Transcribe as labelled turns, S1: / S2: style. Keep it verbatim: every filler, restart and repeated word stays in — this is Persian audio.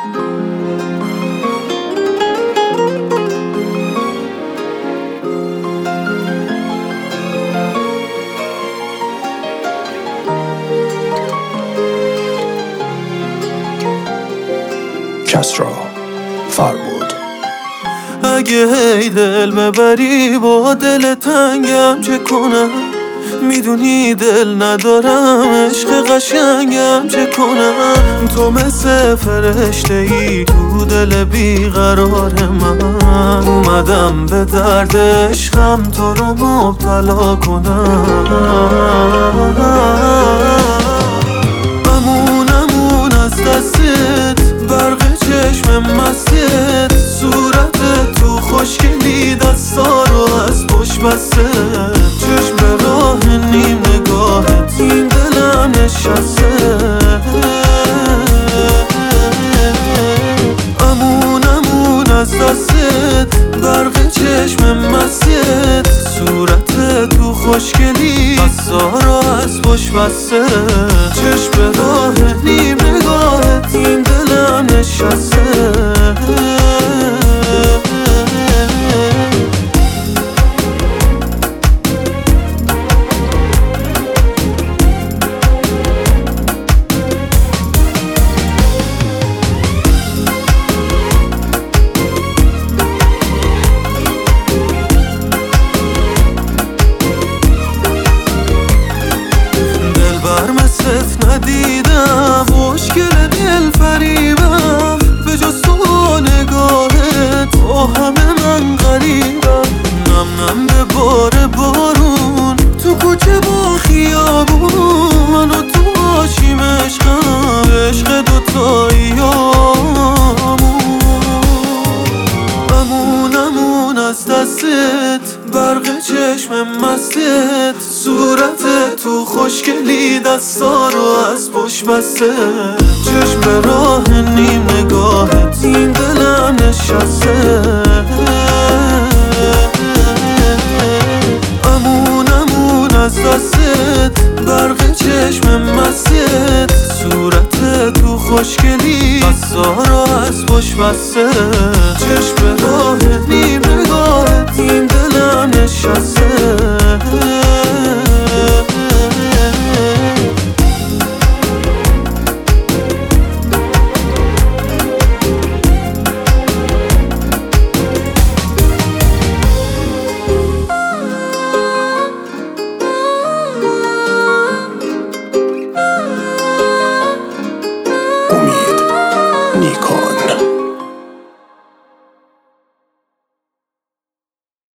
S1: کسری فربود.
S2: اگه هی دل ببری با دل تنگم چه کنم؟ میدونی دل ندارم، عشق قشنگم چه کنم؟ تو مثل فرشته ای تو دل بیقرار من، اومدم به درد عشقم تو رو مبتلا کنم. امون امون از دستت، برق چشم مستت، صورت تو خوشگلی، دستا رو از پشت بسته، چشم به راه نیم نگاهت این دلم نشسته. امون امون از دستت، برق چشم مستت، صورت تو خوشگلی، دستا رو از پشت بسته، چشم به راه نیم نگاهت این دلم نشسته. ندیدم مشکل دل فریبم، به جز تو نگاهت تو همه من غریبم. نم نم به بار بارون تو کوچه با خیابون، من و تو باشیم عشقم، عشق دوتاییامون. امون امون از دستت، برق چشم مستت، صورت تو خوشگلی، دستا رو از پشت بسته، چشم به راه نیم نگاهت این دلم نشسته. امون امون از دستت، برق چشم مستت، صورت تو خوشگلی، دستا رو از پشت بسته، چشم به راه نیم نگاهت این دلم نشسته.
S1: امید نیکا.